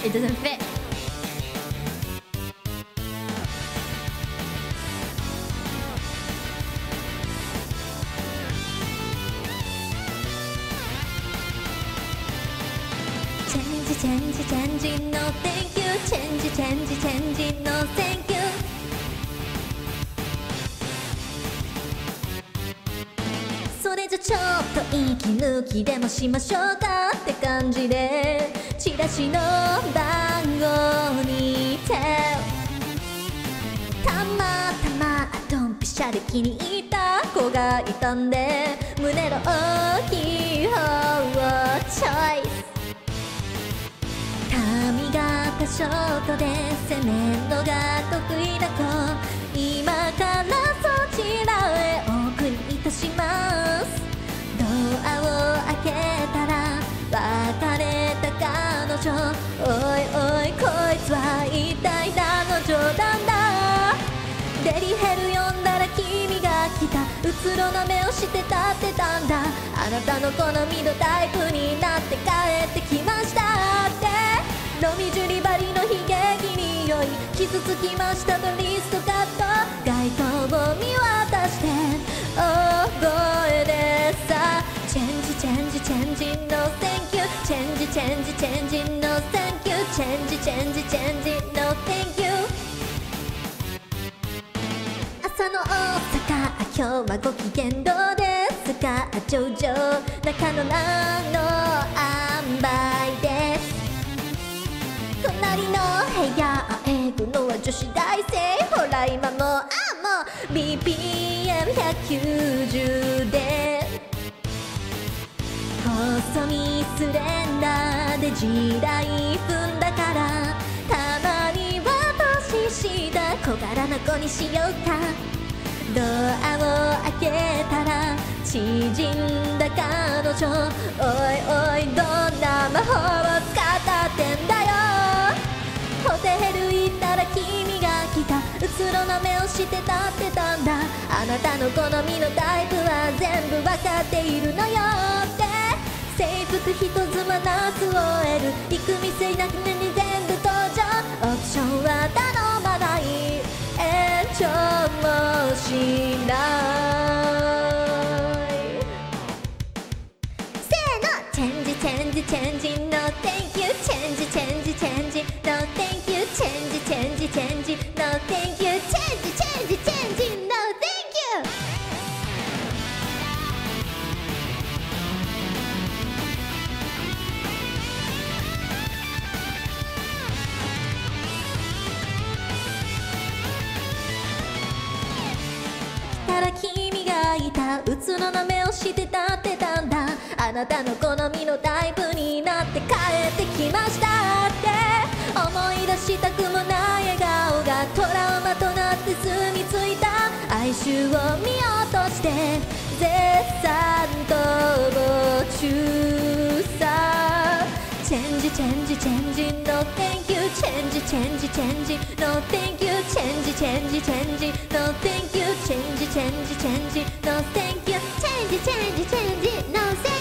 It doesn't fit. Change, no thank you. Change, no thank you. それじゃちょっと息抜きでもしましょうかって感じでチラシの番号に手たまたまドンピシャで気に入った子がいたんで胸の大きい方をチョイス髪型ショートで攻めるのが得意な子今からそちらへお送りいたしますドアを開けたら別れた彼女おいおいこいつは一体何の冗談だデリヘル呼んだら君が来たうつろな目をして立ってたんだあなたの好みのタイプになって帰ってきましたってロミジュリバリの悲劇に酔い傷つきましたとリストカット街灯を見渡して大声でさチェンジ no thank you チェンジ no thank you チェンジ no thank you 朝の大阪今日はご機嫌どうですか上々中野何の塩梅です隣の部屋英語のは女子大生ほら今ももう BPM190 で細身スレンダーで地雷踏んだからたまには年下小柄な子にしようかドアを開けたら縮んだ彼女おいおいどんな魔法を使ったってんだよホテル行ったら君が来たうつろな目をして立ってたんだあなたの好みのタイプは全部分かっているのよって制服一つ真夏を終える行く店なくに全部登場オプションは頼まない延長もしないせーのチェンジ no thank you チェンジ no thank you チェンジ no thank you チェンジ no thank you たら君がいたうつろな目をして立ってたんだあなたの好みのタイプになって帰ってきましたって思い出したくもない笑顔がトラウマとなって住み着いた哀愁を見落として絶賛逃亡中さチェンジ no thank you チェンジ no thank you チェンジ no thank you チェンジ no thank you チェンジ no thank you